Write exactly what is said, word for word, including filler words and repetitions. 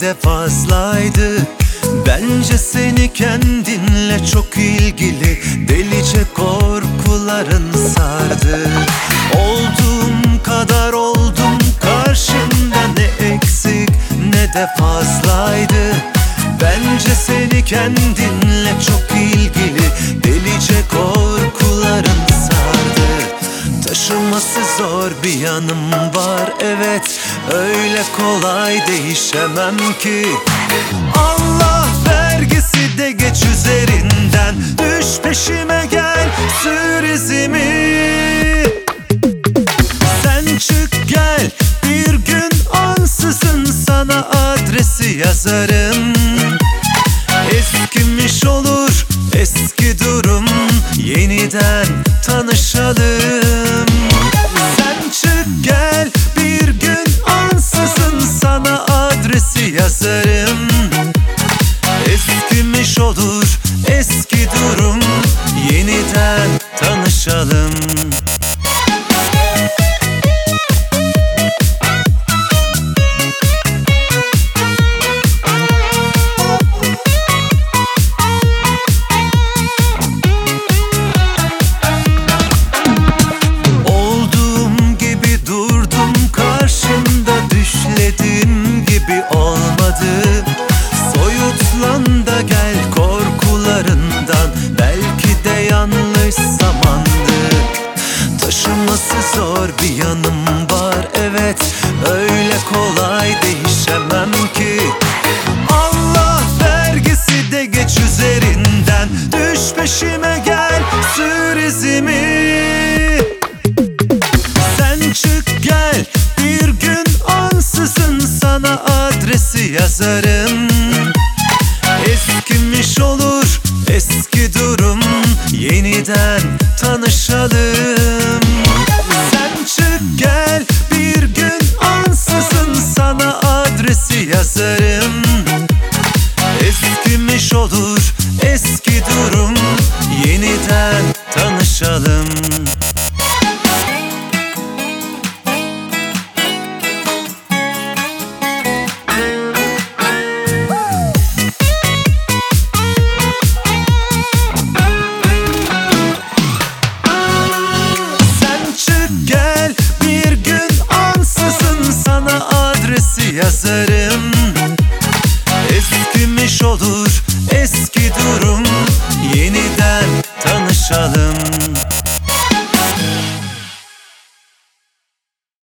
de fazlaydı. Bence seni kendinle çok ilgili delice korkuların sardı. Olduğum kadar oldum karşında, ne eksik ne de fazlaydı. Bence seni kendinle çok ilgili delice korkuların sardı. Taşıması zor bir yanım var, evet, öyle kolay değişemem ki. Allah vergisi de geç üzerinden, düş peşime gel, sür izimi. Sen çık gel, bir gün ansızın sana adresi yazarım. Eskimiş olur eski durum, yeniden tanışalım. Sen çık gel, bir gün ansızın sana adresi yazarım. Eskimiş olur eski durum, yeniden tanışalım. Düşlediğim gibi olmadı. Soyutlan da gel korkularından, belki de yanlış zamandı. Taşıması zor bir yanım var, evet, öyle kolay değişemem ki. Allah vergisi de geç üzerinden, düş peşime gel, sür izimi. Sen çık gel, bir gün ansızın sana adresi yazarım. Eskimiş olur eski durum, yeniden tanışalım. Sen çık gel, bir gün ansızın sana adresi yazarım. Eskimiş olur eski durum, yeniden tanışalım. Yazarım. Eskimiş olur eski durum, yeniden tanışalım.